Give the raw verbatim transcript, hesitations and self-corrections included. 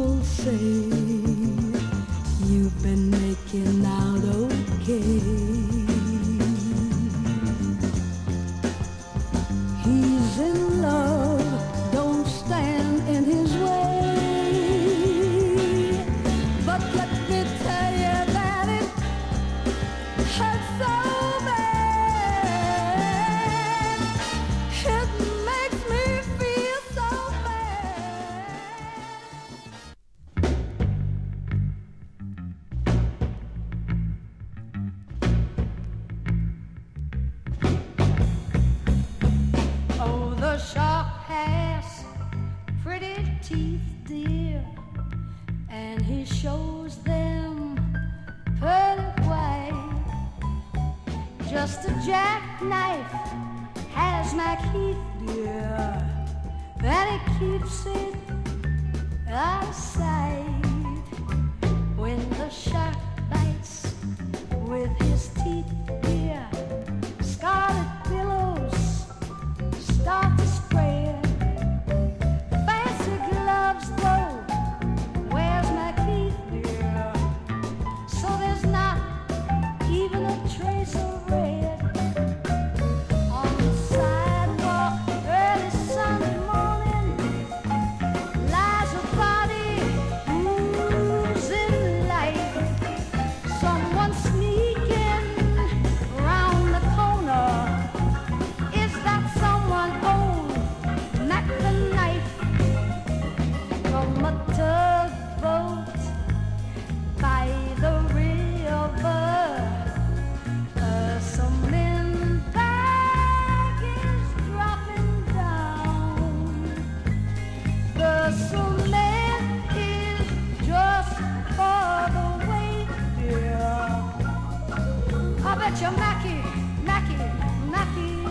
people say you've been making out okay. He's in love, don't stand in his way. But let me tell you that it hurts so bad. It makes me feel so bad. Oh, the shark has pretty teeth, dear, and he shows them pearly white. Just a jackknife has Macheath, dear, and he keeps it out of sight. When the shark bites with his teeth, dear, scarlet billows start to spread. Fancy gloves, though, where's Macheath, dear? So there's not even a trace of red. On the sidewalk, early Sunday morning, lies a body oozing light. Someone sneaking round the corner. Is that someone old? Not the knife from a tugboat by the river. A cement bag is dropping down. The cement is just for the weight, dear. I bet you Mackie, Mackie, Mackie